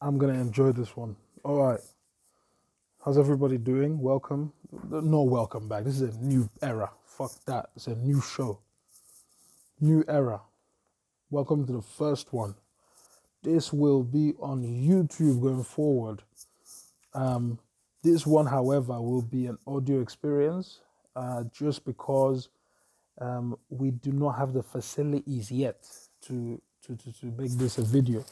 I'm gonna enjoy this one. All right. How's everybody doing? Welcome. No, welcome back. This is a new era. Fuck that. It's a new show. New era. Welcome to the first one. This will be on YouTube going forward. Um, this one, however, will be an audio experience, just because we do not have the facilities yet to make this a video.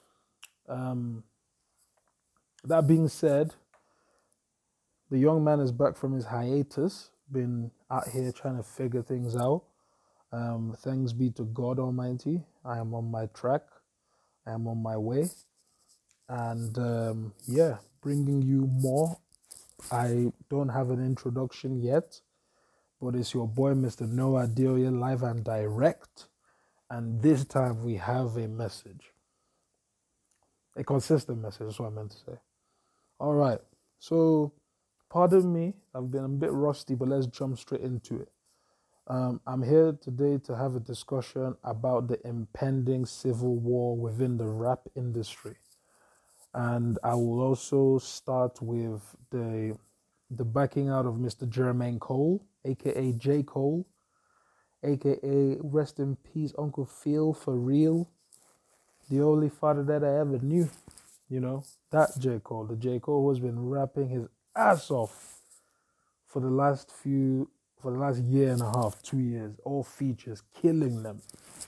That being said, the young man is back from his hiatus, been out here trying to figure things out. Thanks be to God Almighty. I am on my track. I am on my way. And yeah, bringing you more. I don't have an introduction yet, but it's your boy, Mr. Noah Delia, live and direct. And this time we have a message. A consistent message, is what I meant to say. All right. So, pardon me, I've been a bit rusty, but let's jump straight into it. I'm here today to have a discussion about the impending civil war within the rap industry. And I will also start with the backing out of Mr. Jermaine Cole, aka J. Cole, aka rest in peace, Uncle Phil for real, the only father that I ever knew. You know, that J. Cole, the J. Cole who's been rapping his ass off for the last year and a half, 2 years, all features, killing them.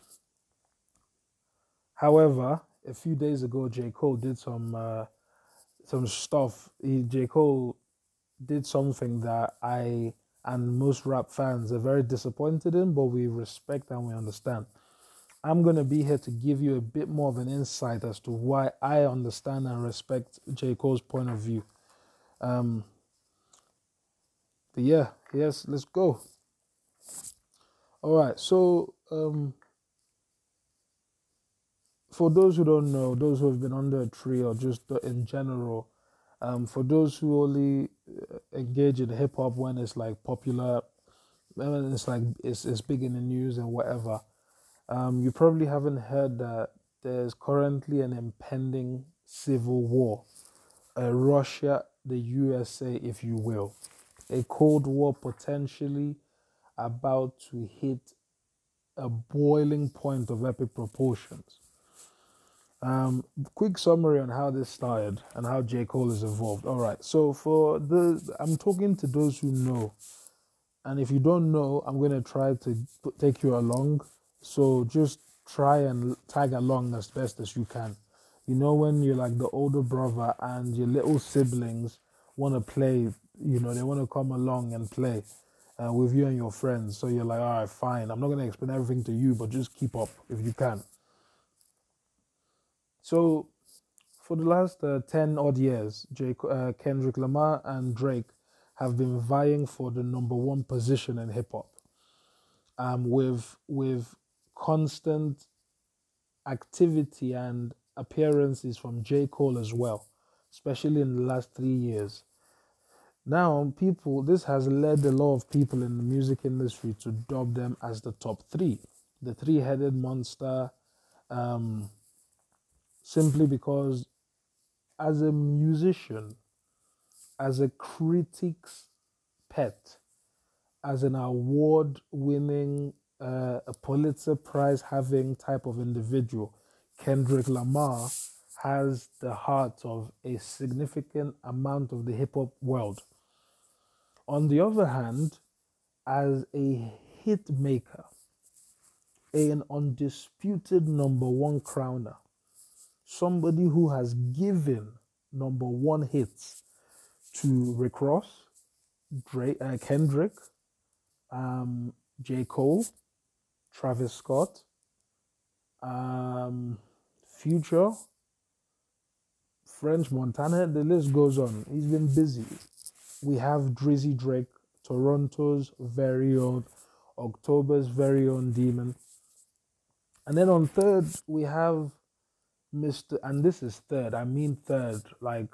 However, a few days ago, J. Cole did some stuff. J. Cole did something that I and most rap fans are very disappointed in, but we respect and we understand. I'm going to be here to give you a bit more of an insight as to why I understand and respect J. Cole's point of view. But yeah, yes, let's go. All right, so for those who don't know, those who have been under a tree or just in general, for those who only engage in hip hop when it's like popular, when it's like it's big in the news and whatever, you probably haven't heard that there's currently an impending civil war, Russia, the USA, if you will, a Cold War potentially about to hit a boiling point of epic proportions. Quick summary on how this started and how J. Cole is involved. All right, so I'm talking to those who know, and if you don't know, I'm going to try to take you along. So just try and tag along as best as you can. You know, when you're like the older brother and your little siblings want to play, they want to come along and play with you and your friends. So you're like, all right, fine. I'm not going to explain everything to you, but just keep up if you can. So for the last 10 odd years, Kendrick Lamar and Drake have been vying for the number one position in hip hop, with constant activity and appearances from J. Cole as well, especially in the last 3 years. Now, this has led a lot of people in the music industry to dub them as the top three, the three-headed monster, simply because as a musician, as a critic's pet, as an award-winning, a Pulitzer Prize-having type of individual, Kendrick Lamar has the heart of a significant amount of the hip-hop world. On the other hand, as a hit maker, an undisputed number one crowner, somebody who has given number one hits to Rick Ross, Kendrick, J. Cole, Travis Scott, Future, French Montana, the list goes on. He's been busy. We have Drizzy Drake, Toronto's very own, October's very own Demon. And then on third, we have Mr. And this is third. I mean third.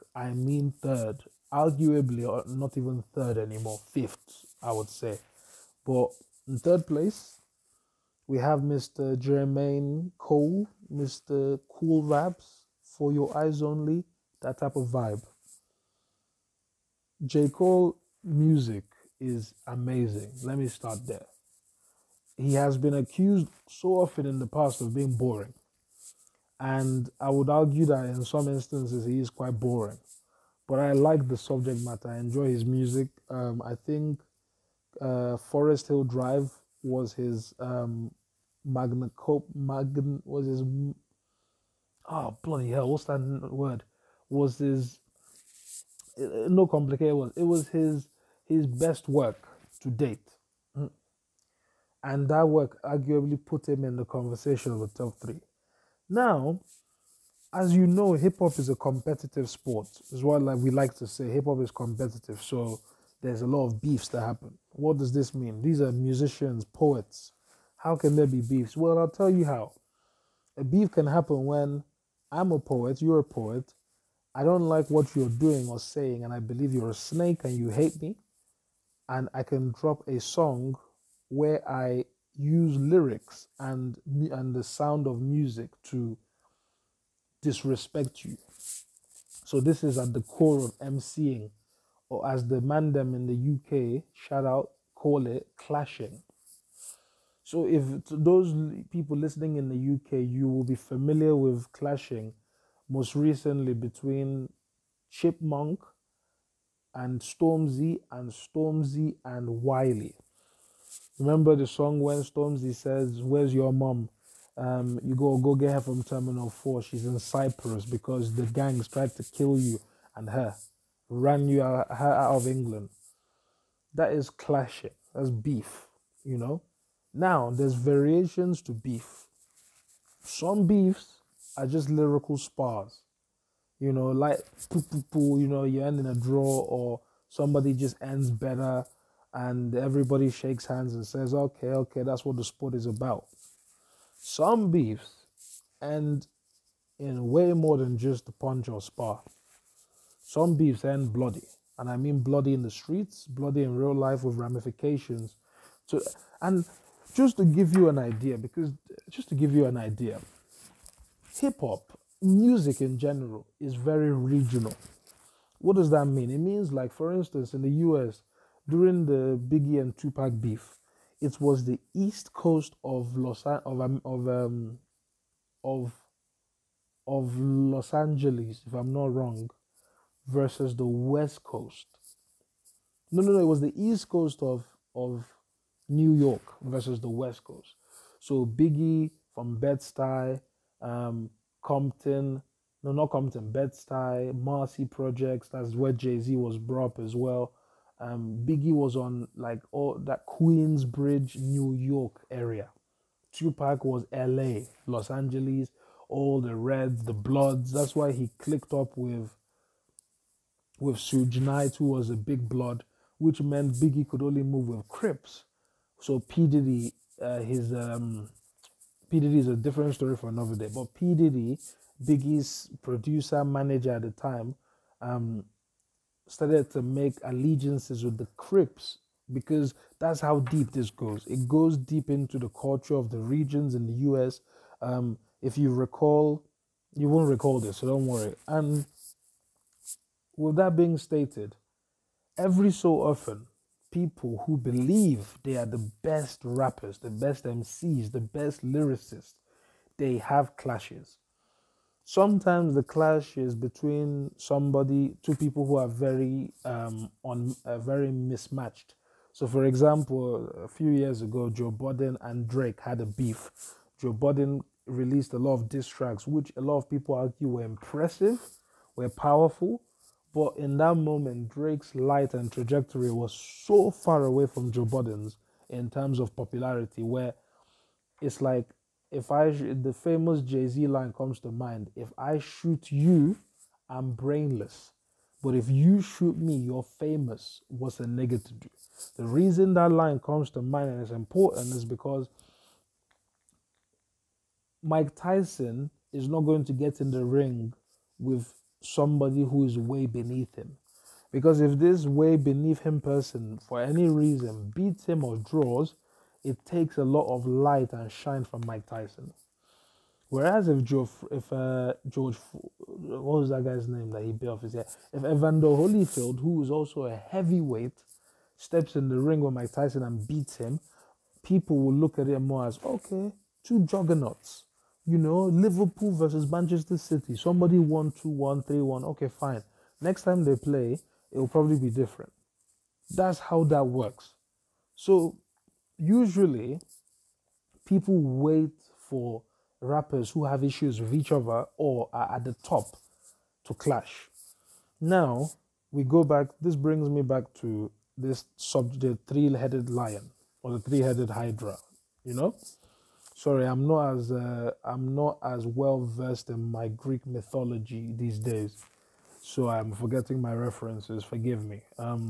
Arguably, or not even third anymore. Fifth, I would say. But in third place, we have Mr. Jermaine Cole, Mr. Cool Raps For Your Eyes Only, that type of vibe. J. Cole music is amazing. Let me start there. He has been accused so often in the past of being boring. And I would argue that in some instances he is quite boring. But I like the subject matter. I enjoy his music. I think Forest Hill Drive was his was his, oh bloody hell, what's that word? Was his, no complicated words. It was his best work to date. Mm. And that work arguably put him in the conversation of the top three. Now, as you know, hip hop is a competitive sport. Is what like we like to say. Hip hop is competitive, so there's a lot of beefs that happen. What does this mean? These are musicians, poets. How can there be beefs? Well, I'll tell you how. A beef can happen when I'm a poet, you're a poet. I don't like what you're doing or saying, and I believe you're a snake and you hate me. And I can drop a song where I use lyrics and the sound of music to disrespect you. So this is at the core of MCing, or as the mandem in the UK shout out call it, clashing. So if to those people listening in the UK, you will be familiar with clashing, most recently between Chipmunk and Stormzy and Wiley. Remember the song when Stormzy says, "Where's your mom?" You go get her from Terminal 4. She's in Cyprus because the gangs tried to kill you and her, ran her out of England. That is clashing. That's beef, you know. Now there's variations to beef. Some beefs are just lyrical spars. You know, like poo poo poo, you know, you end in a draw or somebody just ends better and everybody shakes hands and says, okay, that's what the sport is about. Some beefs end in way more than just a punch or spar. Some beefs end bloody. And I mean bloody in the streets, bloody in real life with ramifications. So, and just to give you an idea, hip hop, music in general, is very regional. What does that mean? It means, like, for instance, in the US, during the Biggie and Tupac beef, it was the East Coast of of Los Angeles, if I'm not wrong, versus the West Coast. No, it was the East Coast of New York versus the West Coast. So Biggie from Bed-Stuy, Compton, no, not Compton, Bed-Stuy, Marcy Projects. That's where Jay-Z was brought up as well. Biggie was on like all that Queensbridge, New York area. Tupac was LA, Los Angeles, all the Reds, the Bloods. That's why he clicked up with Suge Knight, who was a big blood, which meant Biggie could only move with Crips. So P Diddy, P Diddy is a different story for another day. But P Diddy, Biggie's producer manager at the time, started to make allegiances with the Crips because that's how deep this goes. It goes deep into the culture of the regions in the US. If you recall, you won't recall this, so don't worry. And with that being stated, every so often, people who believe they are the best rappers, the best MCs, the best lyricists, they have clashes. Sometimes the clash is between two people who are very mismatched. So, for example, a few years ago, Joe Budden and Drake had a beef. Joe Budden released a lot of diss tracks, which a lot of people argue were impressive, were powerful, but in that moment, Drake's light and trajectory was so far away from Joe Budden's in terms of popularity, where it's like, the famous Jay-Z line comes to mind, if I shoot you, I'm brainless. But if you shoot me, you're famous. What's a nigga to do? The reason that line comes to mind and is important is because Mike Tyson is not going to get in the ring with somebody who is way beneath him. Because if this way beneath him person, for any reason, beats him or draws, it takes a lot of light and shine from Mike Tyson. Whereas if what was that guy's name that he bit off his head? If Evander Holyfield, who is also a heavyweight, steps in the ring with Mike Tyson and beats him, people will look at it more as, okay, two juggernauts. Liverpool versus Manchester City. Somebody won 2-1, 3-1. Okay, fine. Next time they play, it will probably be different. That's how that works. So usually people wait for rappers who have issues with each other or are at the top to clash. Now we go back. This brings me back to this subject: the three-headed lion or the three-headed hydra. You know, sorry, I'm not as well versed in my Greek mythology these days, so I'm forgetting my references. Forgive me.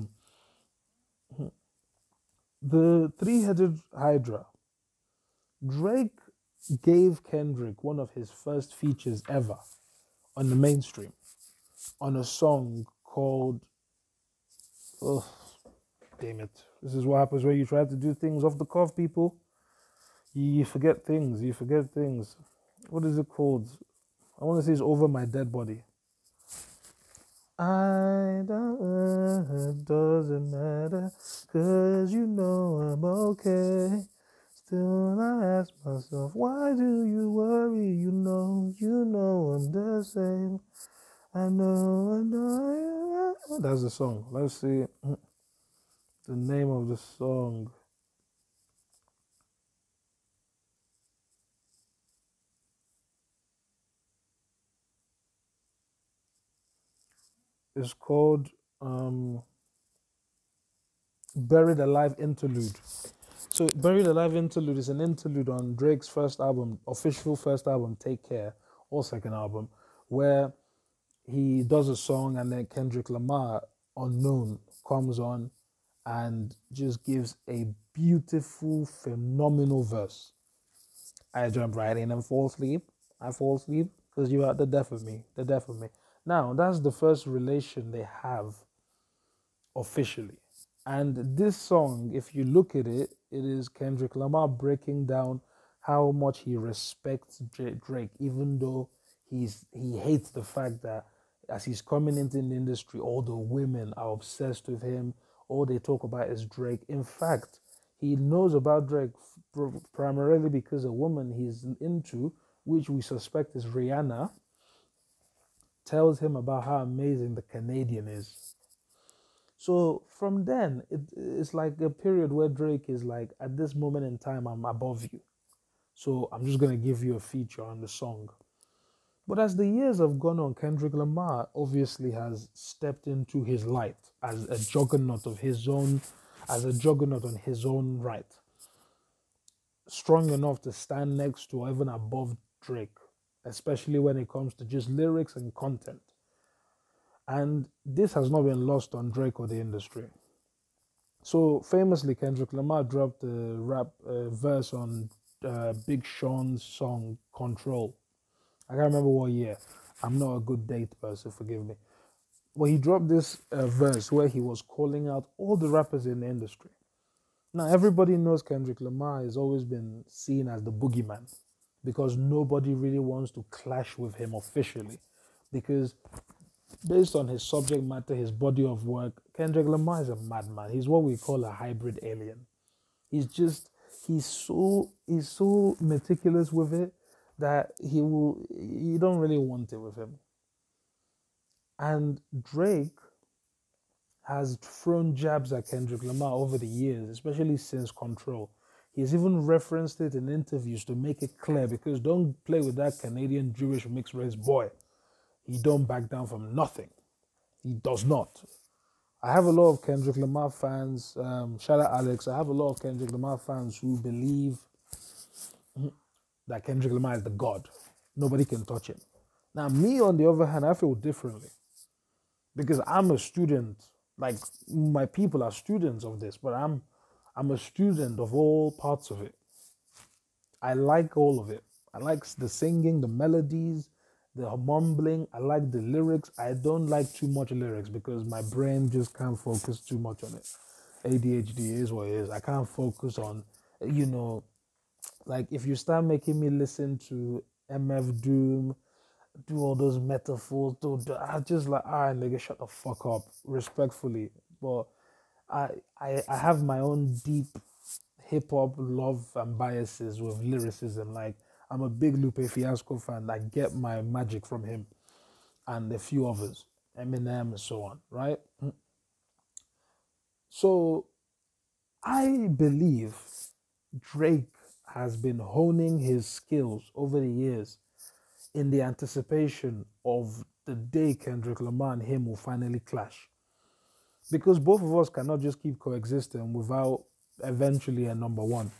The three-headed hydra. Drake gave Kendrick one of his first features ever on the mainstream on a song called, oh, damn it. This is what happens when you try to do things off the cuff, people. You forget things. You forget things. What is it called? I want to say it's Over My Dead Body. I don't, it doesn't matter, 'cause I'm okay. Still I ask myself, why do you worry? I'm the same. I know. That's the song. Let's see the name of the song. It's called Buried Alive Interlude. So Buried Alive Interlude is an interlude on Drake's first album, official first album, Take Care, or second album, where he does a song and then Kendrick Lamar, unknown, comes on and just gives a beautiful, phenomenal verse. I jump right in and fall asleep. I fall asleep because you are the death of me, the death of me. Now, that's the first relation they have officially. And this song, if you look at it, it is Kendrick Lamar breaking down how much he respects Drake, even though he hates the fact that as he's coming into the industry, all the women are obsessed with him. All they talk about is Drake. In fact, he knows about Drake primarily because a woman he's into, which we suspect is Rihanna, tells him about how amazing the Canadian is. So from then, it's like a period where Drake is like, at this moment in time, I'm above you. So I'm just going to give you a feature on the song. But as the years have gone on, Kendrick Lamar obviously has stepped into his light as a juggernaut of his own, as a juggernaut on his own right. Strong enough to stand next to or even above Drake, especially when it comes to just lyrics and content. And this has not been lost on Drake or the industry. So famously, Kendrick Lamar dropped a rap verse on Big Sean's song Control. I can't remember what year. I'm not a good date person, forgive me. But he dropped this verse where he was calling out all the rappers in the industry. Now, everybody knows Kendrick Lamar has always been seen as the boogeyman because nobody really wants to clash with him officially. Because based on his subject matter, his body of work, Kendrick Lamar is a madman. He's what we call a hybrid alien. He's just he's so meticulous with it that you don't really want it with him. And Drake has thrown jabs at Kendrick Lamar over the years, especially since Control. He's even referenced it in interviews to make it clear because don't play with that Canadian Jewish mixed race boy. He don't back down from nothing. He does not. I have a lot of Kendrick Lamar fans. Shout out Alex. I have a lot of Kendrick Lamar fans who believe that Kendrick Lamar is the god. Nobody can touch him. Now, me on the other hand, I feel differently because I'm a student. Like my people are students of this, but I'm a student of all parts of it. I like all of it. I like the singing, the melodies, the mumbling. I like the lyrics. I don't like too much lyrics because my brain just can't focus too much on it. ADHD is what it is. I can't focus on, like if you start making me listen to MF Doom, do all those metaphors. I just like, all right, nigga, shut the fuck up, respectfully. But I have my own deep hip hop love and biases with lyricism. Like, I'm a big Lupe Fiasco fan. I get my magic from him and a few others, Eminem and so on, right? So I believe Drake has been honing his skills over the years in the anticipation of the day Kendrick Lamar and him will finally clash. Because both of us cannot just keep coexisting without eventually a number one.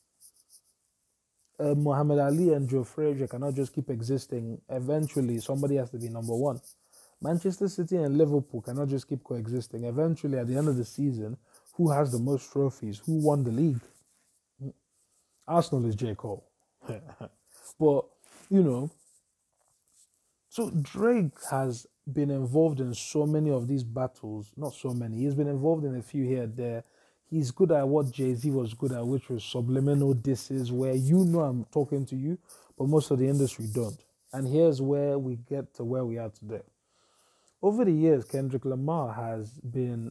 Muhammad Ali and Joe Frazier cannot just keep existing. Eventually, somebody has to be number one. Manchester City and Liverpool cannot just keep coexisting. Eventually, at the end of the season, who has the most trophies? Who won the league? Arsenal is J. Cole. But, you know, so Drake has been involved in so many of these battles. Not so many. He's been involved in a few here and there. He's good at what Jay-Z was good at, which was subliminal disses, where you know I'm talking to you, but most of the industry don't. And here's where we get to where we are today. Over the years, Kendrick Lamar has been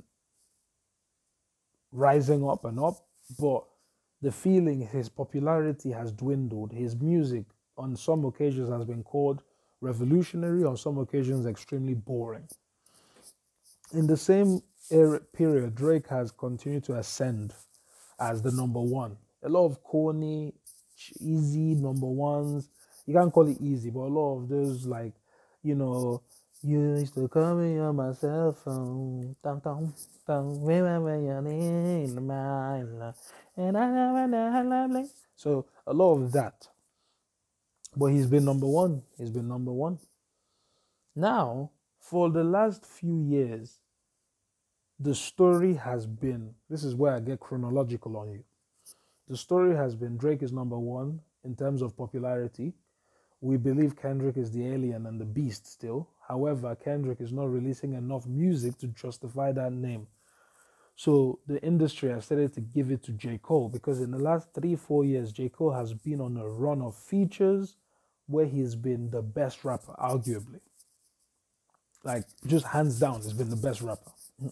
rising up and up, but the feeling his popularity has dwindled. His music on some occasions has been called revolutionary, on some occasions extremely boring. In the same period, Drake has continued to ascend as the number one. A lot of corny, easy number ones. You can't call it easy, but a lot of those, like, you know, you used to call me on my cell phone. Dum, dum, dum, remember your name, my love. And I never. So a lot of that. But he's been number one. He's been number one. Now, for the last few years, the story has been, this is where I get chronological on you. The story has been Drake is number one in terms of popularity. We believe Kendrick is the alien and the beast still. However, Kendrick is not releasing enough music to justify that name. So the industry has started to give it to J. Cole, because in the last 3-4 years, J. Cole has been on a run of features where he's been the best rapper, arguably. Like, just hands down, he's been the best rapper.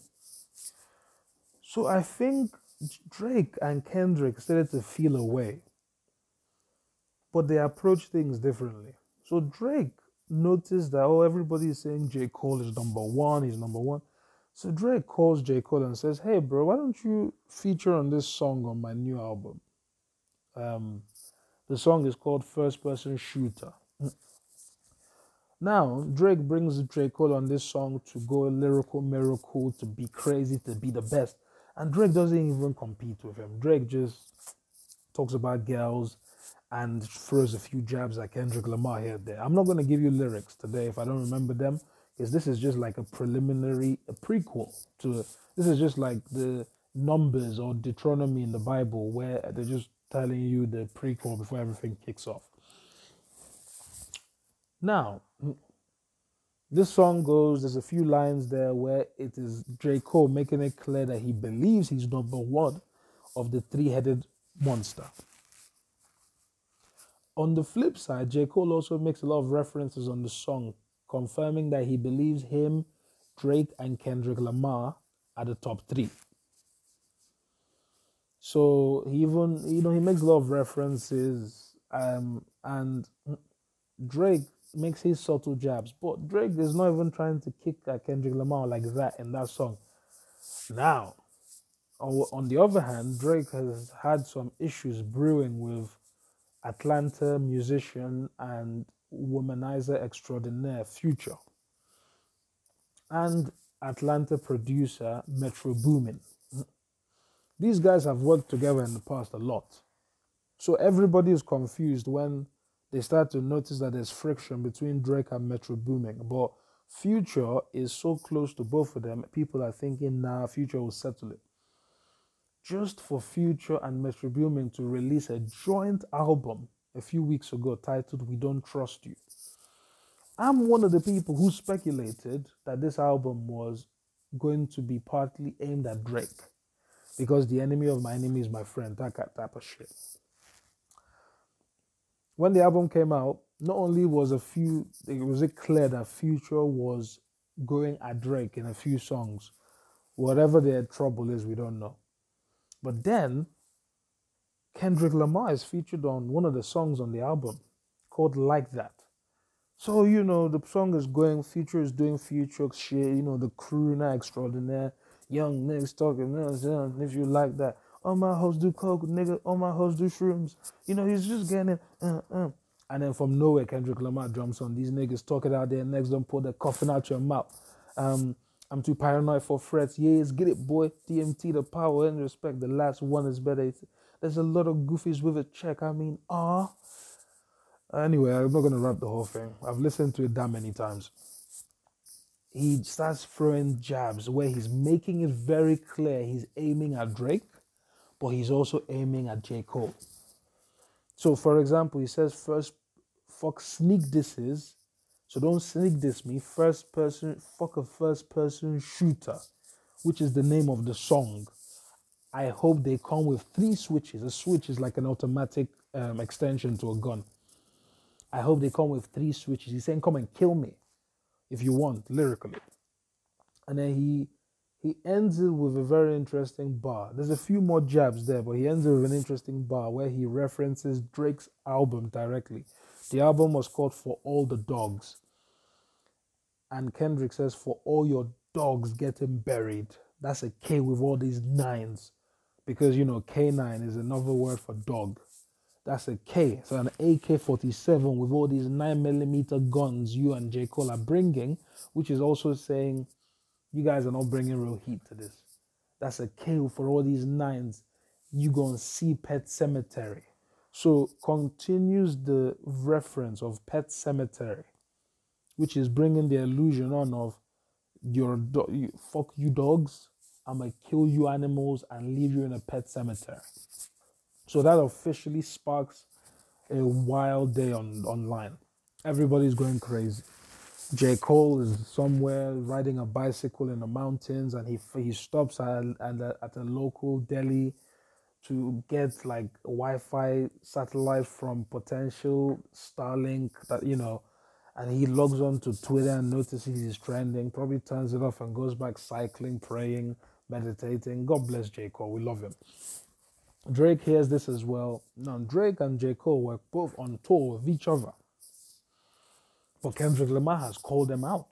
So I think Drake and Kendrick started to feel a way, but they approach things differently. So Drake noticed that, oh, everybody is saying J. Cole is number one, he's number one. So Drake calls J. Cole and says, hey, bro, why don't you feature on this song on my new album? The song is called First Person Shooter. Now, Drake brings J. Cole on this song to go lyrical miracle, to be crazy, to be the best. And Drake doesn't even compete with him. Drake just talks about girls and throws a few jabs at Kendrick Lamar here and there. I'm not going to give you lyrics today if I don't remember them, because this is just like a preliminary, a prequel to, this is just like the Numbers or Deuteronomy in the Bible, where they're just telling you the prequel before everything kicks off. Now, this song goes, there's a few lines there where it is J. Cole making it clear that he believes he's number one of the three-headed monster. On the flip side, J. Cole also makes a lot of references on the song, confirming that he believes him, Drake, and Kendrick Lamar are the top three. So he even, he makes a lot of references, and Drake makes his subtle jabs, but Drake is not even trying to kick at Kendrick Lamar like that in that song. Now, on the other hand, Drake has had some issues brewing with Atlanta musician and womanizer extraordinaire Future and Atlanta producer Metro Boomin. These guys have worked together in the past a lot. So everybody is confused when they start to notice that there's friction between Drake and Metro Boomin. But Future is so close to both of them, people are thinking, nah, Future will settle it. Just for Future and Metro Boomin to release a joint album a few weeks ago titled We Don't Trust You. I'm one of the people who speculated that this album was going to be partly aimed at Drake, because the enemy of my enemy is my friend, that type of shit. When the album came out, not only was it clear that Future was going at Drake in a few songs, whatever their trouble is, we don't know. But then Kendrick Lamar is featured on one of the songs on the album called Like That. So, the song is going, Future is doing Future shit, the crooner extraordinaire, young niggas talking, if you like that. All my hoes do coke, nigga, all my hoes do shrooms. He's just getting it, And then from nowhere, Kendrick Lamar jumps on. These niggas talking out there next, don't pull the coffin out your mouth. I'm too paranoid for threats. Yes, get it, boy. DMT, the power and respect. The last one is better. There's a lot of goofies with a check. Anyway, I'm not going to rap the whole thing. I've listened to it that many times. He starts throwing jabs where he's making it very clear he's aiming at Drake, but he's also aiming at J. Cole. So, for example, he says fuck sneak disses. So don't sneak diss me. Fuck a first person shooter, which is the name of the song. I hope they come with 3 switches. A switch is like an automatic extension to a gun. I hope they come with 3 switches. He's saying, come and kill me if you want, lyrically. And then he ends it with a very interesting bar. There's a few more jabs there, but he ends it with an interesting bar where he references Drake's album directly. The album was called For All the Dogs. And Kendrick says, for all your dogs getting buried. That's a K with all these 9s. Because, K9 is another word for dog. That's a K. So an AK-47 with all these 9mm guns you and J. Cole are bringing, which is also saying you guys are not bringing real heat to this. That's a K for all these 9s. You gonna see Pet Sematary. So continues the reference of Pet Sematary, which is bringing the illusion on of fuck you dogs, I'ma kill you animals and leave you in a pet cemetery. So that officially sparks a wild day online. Everybody's going crazy. J. Cole is somewhere riding a bicycle in the mountains, and he stops at a local deli to get like Wi-Fi satellite from potential Starlink and he logs on to Twitter and notices he's trending, probably turns it off and goes back cycling, praying, meditating. God bless J. Cole. We love him. Drake hears this as well. Now, Drake and J. Cole were both on tour with each other. But Kendrick Lamar has called them out.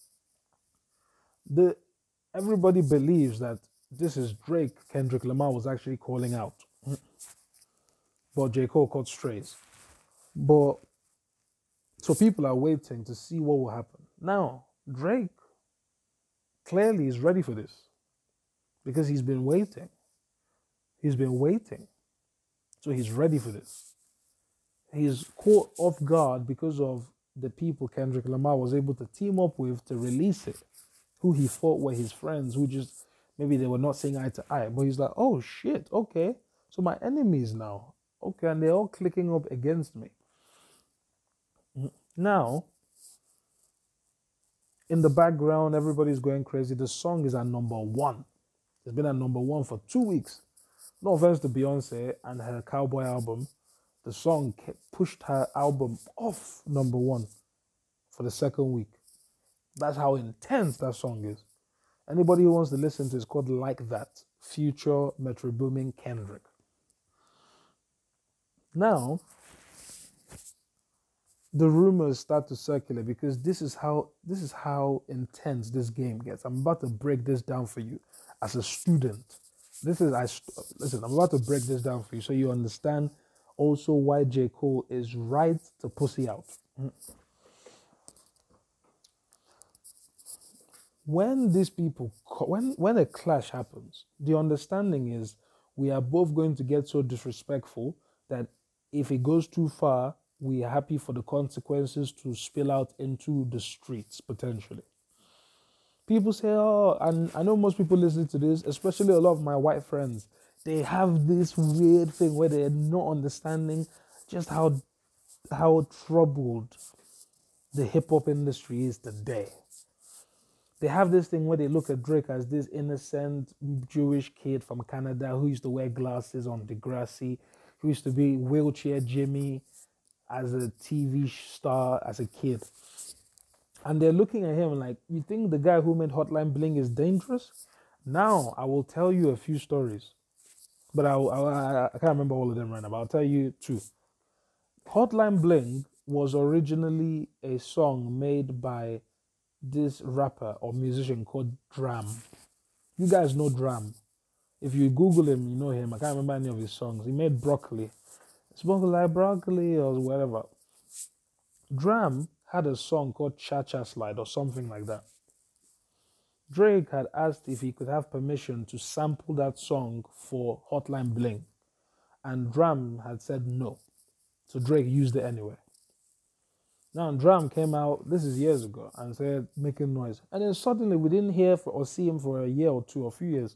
Everybody believes that this is Drake Kendrick Lamar was actually calling out. But J. Cole caught strays. So people are waiting to see what will happen. Now, Drake clearly is ready for this because he's been waiting. He's been waiting. So he's ready for this. He's caught off guard because of the people Kendrick Lamar was able to team up with to release it, who he thought were his friends, who just, maybe they were not seeing eye to eye. But he's like, oh shit, okay. So my enemies now. Okay, and they're all clicking up against me. Now, in the background, everybody's going crazy. The song is at number 1. It's been at number 1 for 2 weeks. No offense to Beyonce and her Cowboy album. The song pushed her album off number 1 for the 2nd week. That's how intense that song is. Anybody who wants to listen to it, it's called Like That. Future Metro Boomin Kendrick. Now, the rumors start to circulate because this is how intense this game gets. I'm about to break this down for you as a student. Listen, I'm about to break this down for you so you understand also why J. Cole is right to pussy out. When these people, when a clash happens, the understanding is we are both going to get so disrespectful that if it goes too far, we are happy for the consequences to spill out into the streets, potentially. People say, oh, and I know most people listening to this, especially a lot of my white friends, they have this weird thing where they're not understanding just how troubled the hip-hop industry is today. They have this thing where they look at Drake as this innocent Jewish kid from Canada who used to wear glasses on Degrassi, who used to be wheelchair Jimmy, as a TV star as a kid. And they're looking at him like, you think the guy who made Hotline Bling is dangerous? Now, I will tell you a few stories. But I can't remember all of them right now, but I'll tell you two. Hotline Bling was originally a song made by this rapper or musician called Dram. You guys know Dram. If you Google him, you know him. I can't remember any of his songs. He made Broccoli. Smoke like broccoli or whatever. Dram had a song called Cha Cha Slide or something like that. Drake had asked if he could have permission to sample that song for Hotline Bling, and Dram had said no. So Drake used it anyway. Now Dram came out, this is years ago, and said making noise. And then suddenly we didn't hear or see him for a year or two or a few years.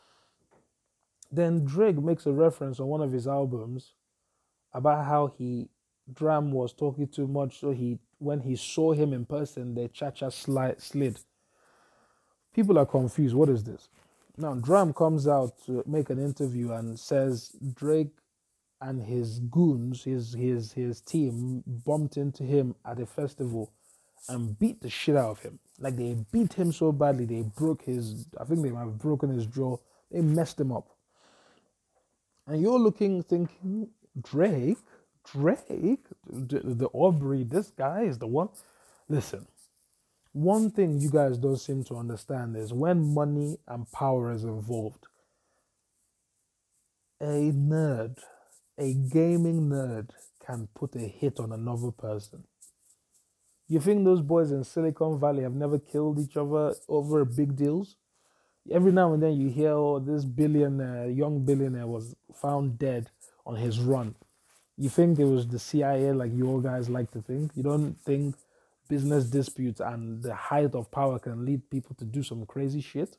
Then Drake makes a reference on one of his albums about how Dram was talking too much, so when he saw him in person, the cha-cha slid. People are confused. What is this? Now, Dram comes out to make an interview and says Drake and his goons, his team, bumped into him at a festival and beat the shit out of him. Like, they beat him so badly, they broke I think they might have broken his jaw. They messed him up. And you're thinking, Drake, the Aubrey, this guy is the one. Listen, one thing you guys don't seem to understand is when money and power is involved, a gaming nerd can put a hit on another person. You think those boys in Silicon Valley have never killed each other over big deals? Every now and then you hear, oh, this young billionaire was found dead on his run. You think it was the CIA like you all guys like to think? You don't think business disputes and the height of power can lead people to do some crazy shit?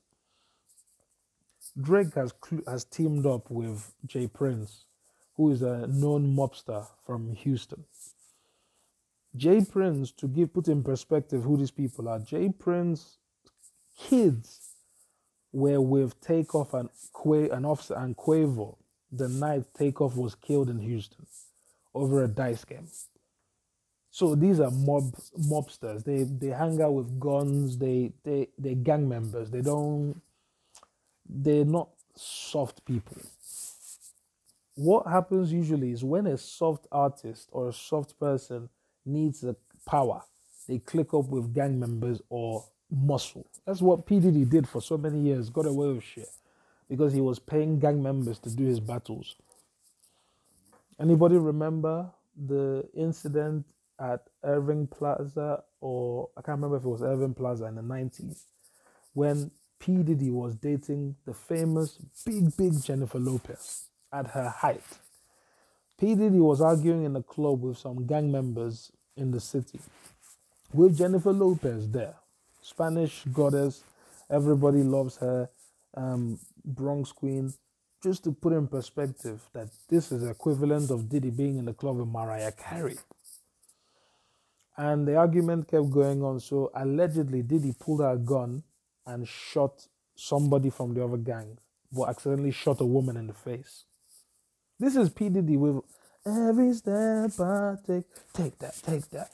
Drake has teamed up with Jay Prince, who is a known mobster from Houston. Jay Prince, to put in perspective who these people are, Jay Prince kids were with Takeoff and Offset and Quavo the night Takeoff was killed in Houston over a dice game. So these are mobsters. They hang out with guns. They're gang members. They're not soft people. What happens usually is when a soft artist or a soft person needs the power, they click up with gang members or muscle. That's what P. Diddy did for so many years, got away with shit, because he was paying gang members to do his battles. Anybody remember the incident at Irving Plaza, or I can't remember if it was Irving Plaza in the 90s, when P. Diddy was dating the famous big Jennifer Lopez at her height. P. Diddy was arguing in a club with some gang members in the city with Jennifer Lopez there. Spanish goddess, everybody loves her, Bronx Queen. Just to put in perspective that this is the equivalent of Diddy being in the club with Mariah Carey. And the argument kept going on, so allegedly Diddy pulled out a gun and shot somebody from the other gang, but accidentally shot a woman in the face. This is P. Diddy with every step I take that,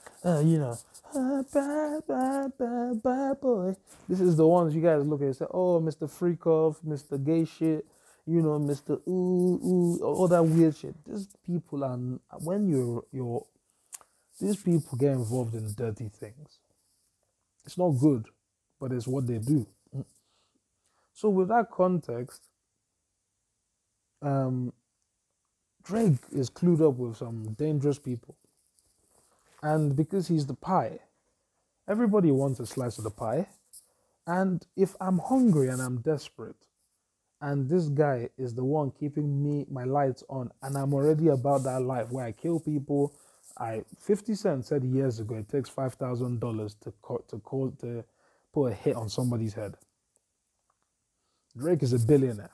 bad boy. This is the ones you guys look at and say, oh, Mr. Freak Off, Mr. Gay shit, Mr. Ooh, all that weird shit. These people are, when these people get involved in dirty things. It's not good, but it's what they do. So with that context, Drake is clued up with some dangerous people. And because he's the pie, everybody wants a slice of the pie. And if I'm hungry and I'm desperate, and this guy is the one keeping my lights on, and I'm already about that life where I kill people, 50 Cent said years ago it takes $5,000 to put a hit on somebody's head. Drake is a billionaire.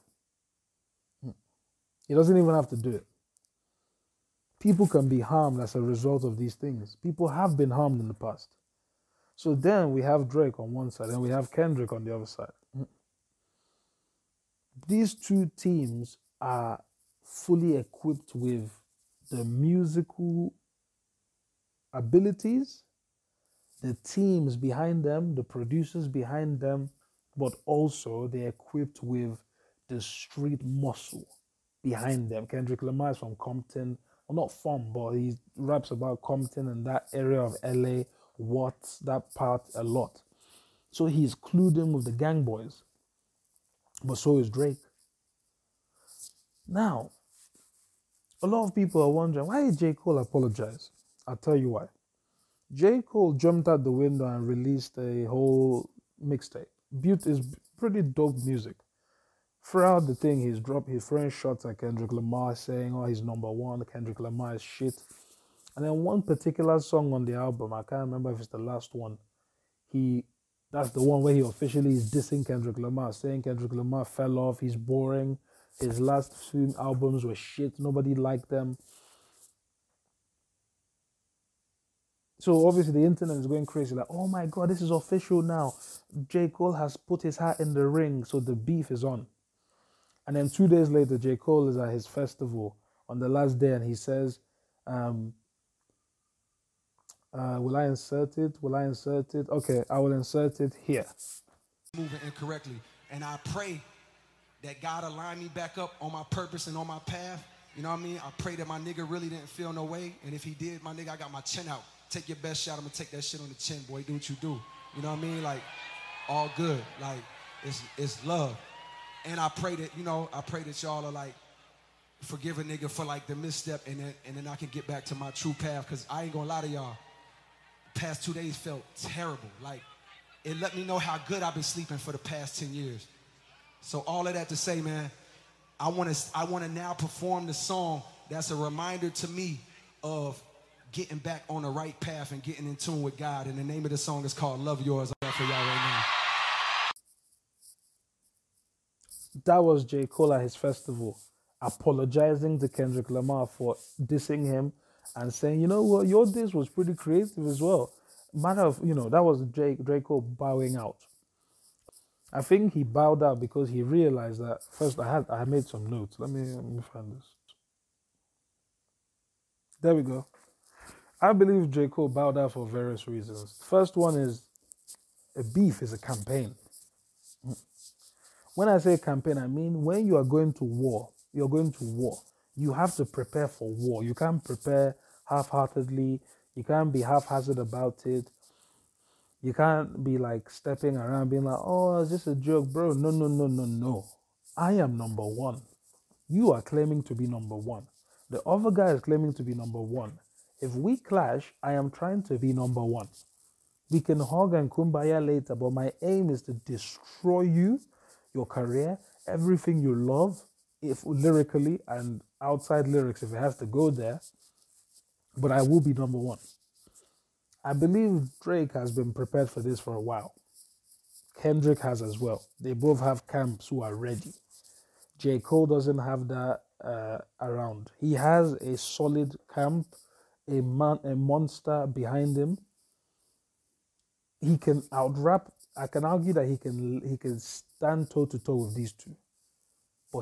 He doesn't even have to do it. People can be harmed as a result of these things. People have been harmed in the past. So then we have Drake on one side and we have Kendrick on the other side. These two teams are fully equipped with the musical abilities, the teams behind them, the producers behind them, but also they're equipped with the street muscle behind them. Kendrick Lamar is from Compton, well, not from, but he raps about Compton and that area of LA, Watts, that part a lot. So he's clued in with the gang boys, but so is Drake. Now, a lot of people are wondering, why did J. Cole apologize? I'll tell you why. J. Cole jumped out the window and released a whole mixtape. Butte is pretty dope music. Throughout the thing, he's throwing shots at Kendrick Lamar, saying, oh, he's number one, Kendrick Lamar is shit. And then one particular song on the album, I can't remember if it's the last one, that's the one where he officially is dissing Kendrick Lamar, saying Kendrick Lamar fell off, he's boring, his last few albums were shit, nobody liked them. So obviously the internet is going crazy, like, oh my God, this is official now. J. Cole has put his hat in the ring, so the beef is on. And then 2 days later, J. Cole is at his festival on the last day, and he says, will I insert it? Will I insert it? Okay, I will insert it here. Moving incorrectly. And I pray that God align me back up on my purpose and on my path. You know what I mean? I pray that my nigga really didn't feel no way. And if he did, my nigga, I got my chin out. Take your best shot. I'm gonna take that shit on the chin, boy. Do what you do. You know what I mean? Like, all good. Like, it's love. And I pray that, I pray that y'all are like, forgive a nigga for like the misstep, and then I can get back to my true path. Cause I ain't gonna lie to y'all. The past 2 days felt terrible. Like, it let me know how good I've been sleeping for the past 10 years. So all of that to say, man, I wanna now perform the song that's a reminder to me of getting back on the right path and getting in tune with God. And the name of the song is called Love Yours. I'm for y'all right now. That was J. Cole at his festival, apologizing to Kendrick Lamar for dissing him and saying, you know what, your diss was pretty creative as well. Matter of, that was J. Cole bowing out. I think he bowed out because he realized that, first I made some notes. Let me find this. There we go. I believe J. Cole bowed out for various reasons. First one is a beef is a campaign. When I say campaign, I mean when you are going to war, you're going to war. You have to prepare for war. You can't prepare half-heartedly. You can't be haphazard about it. You can't be like stepping around being like, oh, it's just a joke, bro. No, no, no, no, no. I am number one. You are claiming to be number one. The other guy is claiming to be number one. If we clash, I am trying to be number one. We can hug and kumbaya later, but my aim is to destroy you, your career, everything you love, if lyrically and outside lyrics, if it has to go there, but I will be number one. I believe Drake has been prepared for this for a while. Kendrick has as well. They both have camps who are ready. J. Cole doesn't have that around. He has a solid camp, a monster behind him. He can out-rap. I can argue that he can stand toe-to-toe with these two. But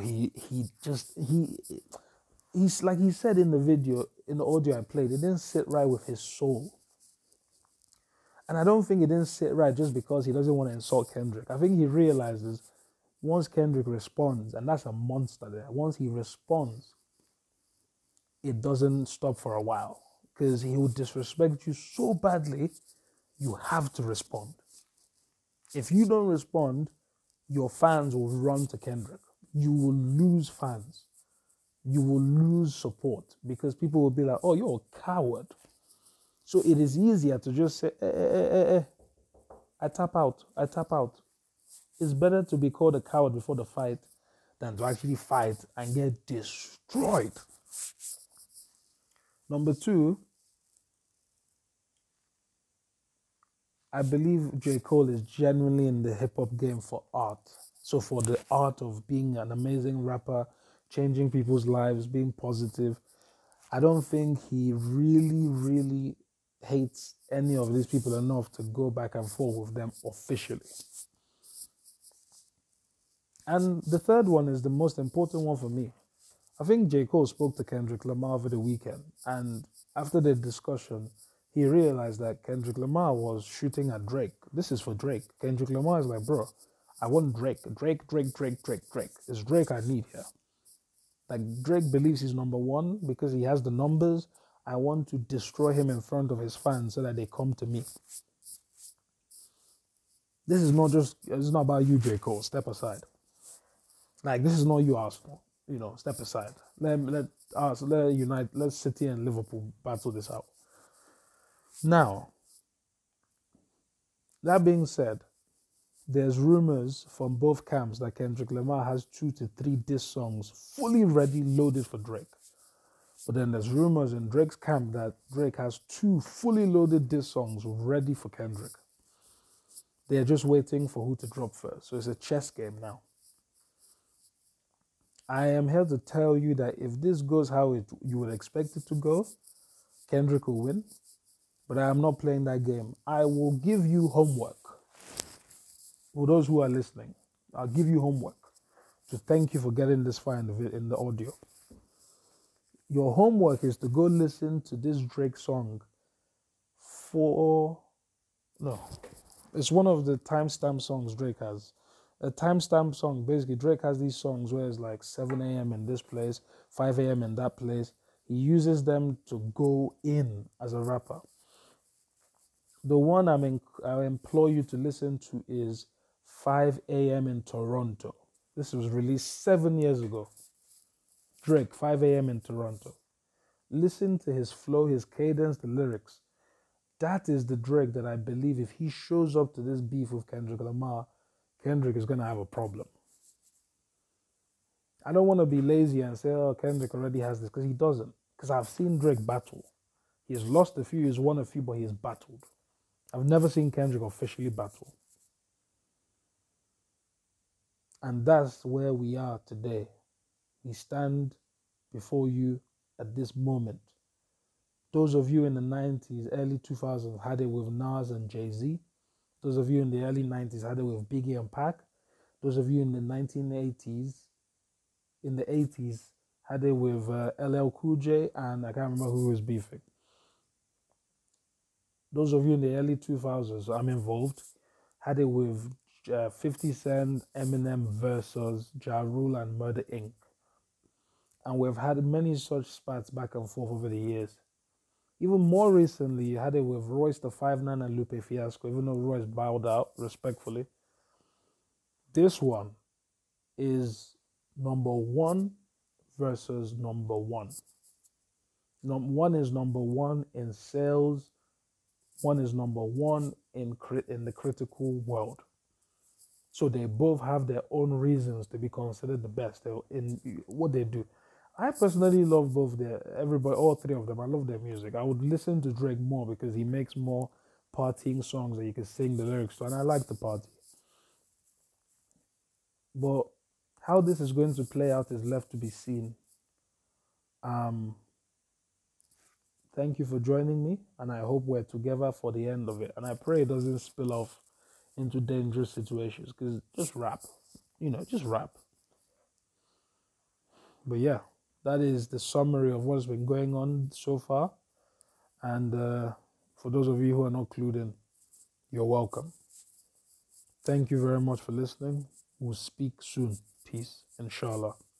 he's like he said in the video, in the audio I played, it didn't sit right with his soul. And I don't think it didn't sit right just because he doesn't want to insult Kendrick. I think he realizes once Kendrick responds, and that's a monster there, once he responds, it doesn't stop for a while. Because he will disrespect you so badly, you have to respond. If you don't respond, your fans will run to Kendrick. You will lose fans. You will lose support because people will be like, oh, you're a coward. So it is easier to just say, I tap out. It's better to be called a coward before the fight than to actually fight and get destroyed. Number two, I believe J. Cole is genuinely in the hip-hop game for art. So for the art of being an amazing rapper, changing people's lives, being positive, I don't think he really, really hates any of these people enough to go back and forth with them officially. And the third one is the most important one for me. I think J. Cole spoke to Kendrick Lamar over the weekend, and after the discussion, he realized that Kendrick Lamar was shooting at Drake. This is for Drake. Kendrick Lamar is like, bro, I want Drake. Drake, Drake, Drake, Drake, Drake. It's Drake I need here. Like, Drake believes he's number one because he has the numbers. I want to destroy him in front of his fans so that they come to me. This is not just, it's not about you, J. Cole. Step aside. Like, this is not you, Arsenal. You know, step aside. Let United, let City and Liverpool battle this out. Now, that being said, there's rumors from both camps that Kendrick Lamar has 2 to 3 diss songs fully ready, loaded for Drake. But then there's rumors in Drake's camp that Drake has 2 fully loaded diss songs ready for Kendrick. They're just waiting for who to drop first. So it's a chess game now. I am here to tell you that if this goes how you would expect it to go, Kendrick will win. But I am not playing that game. I will give you homework. For those who are listening, I'll give you homework to thank you for getting this far in the audio. Your homework is to go listen to this Drake song it's one of the timestamp songs Drake has. A timestamp song, basically Drake has these songs where it's like 7 a.m. in this place, 5 a.m. in that place. He uses them to go in as a rapper. The one I implore you to listen to is 5 a.m. in Toronto. This was released 7 years ago. Drake, 5 a.m. in Toronto. Listen to his flow, his cadence, the lyrics. That is the Drake that I believe if he shows up to this beef with Kendrick Lamar, Kendrick is going to have a problem. I don't want to be lazy and say, oh, Kendrick already has this, because he doesn't. Because I've seen Drake battle. He's lost a few, he's won a few, but he's battled. I've never seen Kendrick officially battle. And that's where we are today. We stand before you at this moment. Those of you in the 90s, early 2000s had it with Nas and Jay-Z. Those of you in the early 90s had it with Biggie and Pac. Those of you in the 1980s, in the 80s, had it with LL Cool J and I can't remember who was beefing. Those of you in the early 2000s, I'm involved, had it with 50 Cent, Eminem versus Ja Rule and Murder Inc. And we've had many such spats back and forth over the years. Even more recently, you had it with Royce the 5'9" and Lupe Fiasco, even though Royce bowed out, respectfully. This one is number one versus number one. One is number one in sales. One is number one in the critical world. So they both have their own reasons to be considered the best in what they do. I personally love all three of them. I love their music. I would listen to Drake more because he makes more partying songs that you can sing the lyrics to, and I like the party. But how this is going to play out is left to be seen. Thank you for joining me, and I hope we're together for the end of it. And I pray it doesn't spill off into dangerous situations, because just rap. Just rap. But yeah, that is the summary of what's been going on so far. And for those of you who are not clued in, you're welcome. Thank you very much for listening. We'll speak soon. Peace. Inshallah.